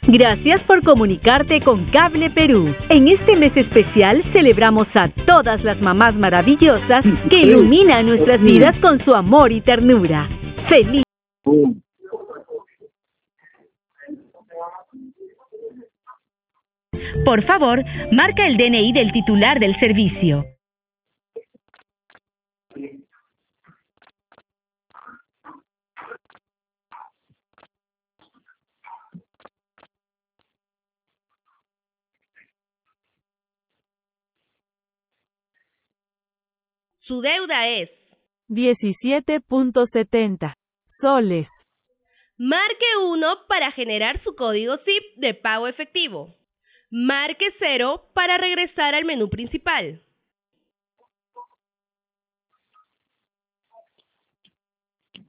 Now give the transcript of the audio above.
Gracias por comunicarte con Cable Perú. En este mes especial celebramos a todas las mamás maravillosas que iluminan nuestras vidas con su amor y ternura. ¡Feliz! Por favor, marca el DNI del titular del servicio. Su deuda es 17.70 soles. Marque 1 para generar su código SIP de pago efectivo. Marque 0 para regresar al menú principal.